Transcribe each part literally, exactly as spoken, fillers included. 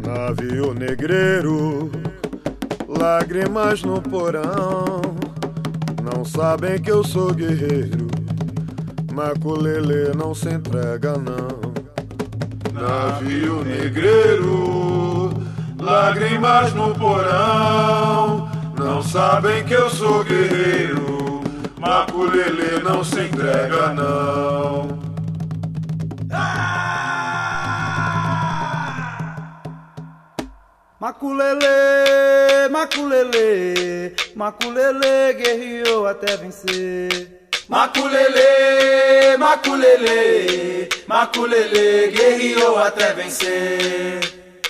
Navio negreiro, lágrimas no porão, não sabem que eu sou guerreiro, Maculelê não se entrega não. Navio negreiro, lágrimas no porão, não sabem que eu sou guerreiro, Maculelê não se entrega não. Maculelê, Maculelê, Maculelê guerreou até vencer. Maculelê, Maculelê, Maculelê guerreou até vencer.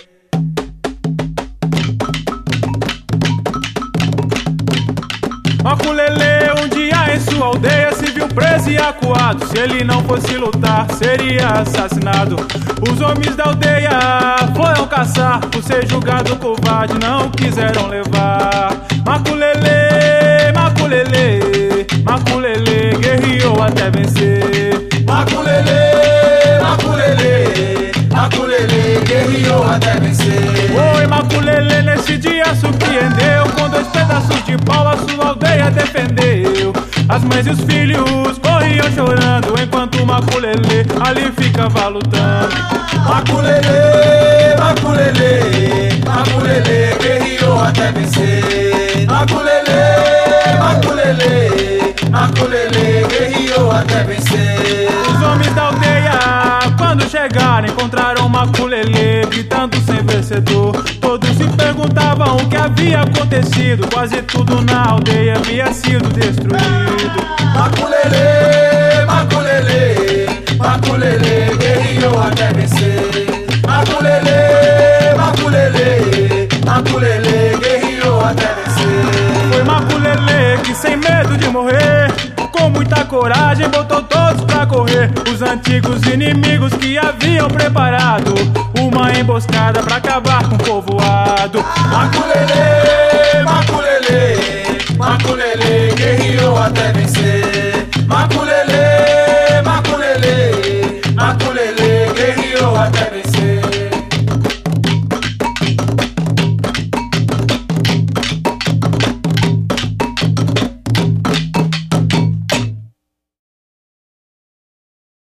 Maculelê um dia em sua aldeia se viu preso e acuado. Se ele não fosse lutar, seria assassinado. Os homens da aldeia foram caçar, por ser julgado covarde, não quiseram levar. Maculelê, Maculelê, Maculelê guerreou até vencer. Maculelê, Maculelê, Maculelê guerreou até vencer. Oi, Maculelê nesse dia surpreendeu, com dois pedaços de pau a sua aldeia defendeu. As mães e os filhos corriam chorando, enquanto Maculelê ali ficava lutando. Maculelê, Maculelê, Maculelê guerreou até vencer. Maculelê, Maculelê, Maculelê guerreou até vencer. Os homens da aldeia, quando chegaram, encontraram Maculelê gritando sem vencedor. Todos se perguntavam o que havia acontecido, quase tudo na aldeia havia sido destruído. Maculelê, Maculelê, Maculelê guerreou até vencer. Maculelê, Maculelê, Maculelê guerreou até vencer. Foi Maculelê que, sem medo de morrer, com muita coragem botou todos pra correr. Os antigos inimigos que haviam preparado uma emboscada pra acabar com o povoado. Maculelê, Maculelê,